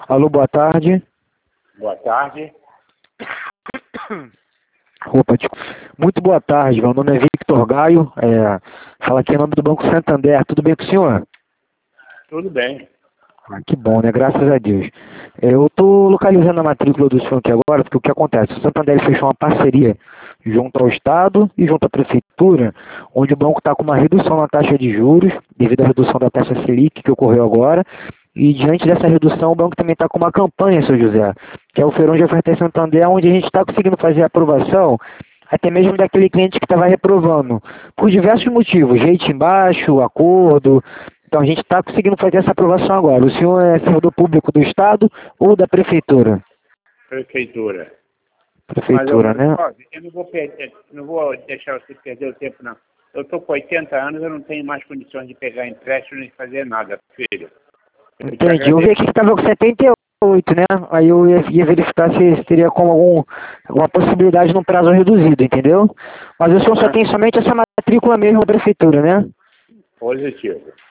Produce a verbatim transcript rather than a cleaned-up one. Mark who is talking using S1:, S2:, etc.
S1: Alô, boa tarde.
S2: Boa tarde.
S1: Opa, desculpa. Muito boa tarde, meu nome é Victor Gaio, é, fala aqui em nome do Banco Santander, tudo bem com o senhor?
S2: Tudo bem.
S1: Ah, que bom, né? Graças a Deus. Eu estou localizando a matrícula do senhor aqui agora, porque o que acontece? O Santander fechou uma parceria junto ao Estado e junto à Prefeitura, onde o banco está com uma redução na taxa de juros, devido à redução da taxa Selic que ocorreu agora, e diante dessa redução o banco também está com uma campanha, seu José, que é o Feirão de Oferta em Santander, onde a gente está conseguindo fazer a aprovação, até mesmo daquele cliente que estava reprovando, por diversos motivos, rating baixo, acordo. Então a gente está conseguindo fazer essa aprovação agora. O senhor é servidor público do Estado ou da Prefeitura?
S2: Prefeitura.
S1: Prefeitura,
S2: Mas eu,
S1: né?
S2: ó, eu não vou perder, não vou deixar você perder o tempo, não. Eu estou com oitenta anos, eu não tenho mais condições de pegar empréstimo nem fazer nada, filho. Eu te
S1: Entendi. Eu vi
S2: agradeço.
S1: aqui que estava com setenta e oito, né? Aí eu ia, ia verificar se, se teria como algum, alguma possibilidade num prazo reduzido, entendeu? Mas o senhor só
S2: Ah,
S1: tem somente essa matrícula mesmo da Prefeitura, né?
S2: positivo.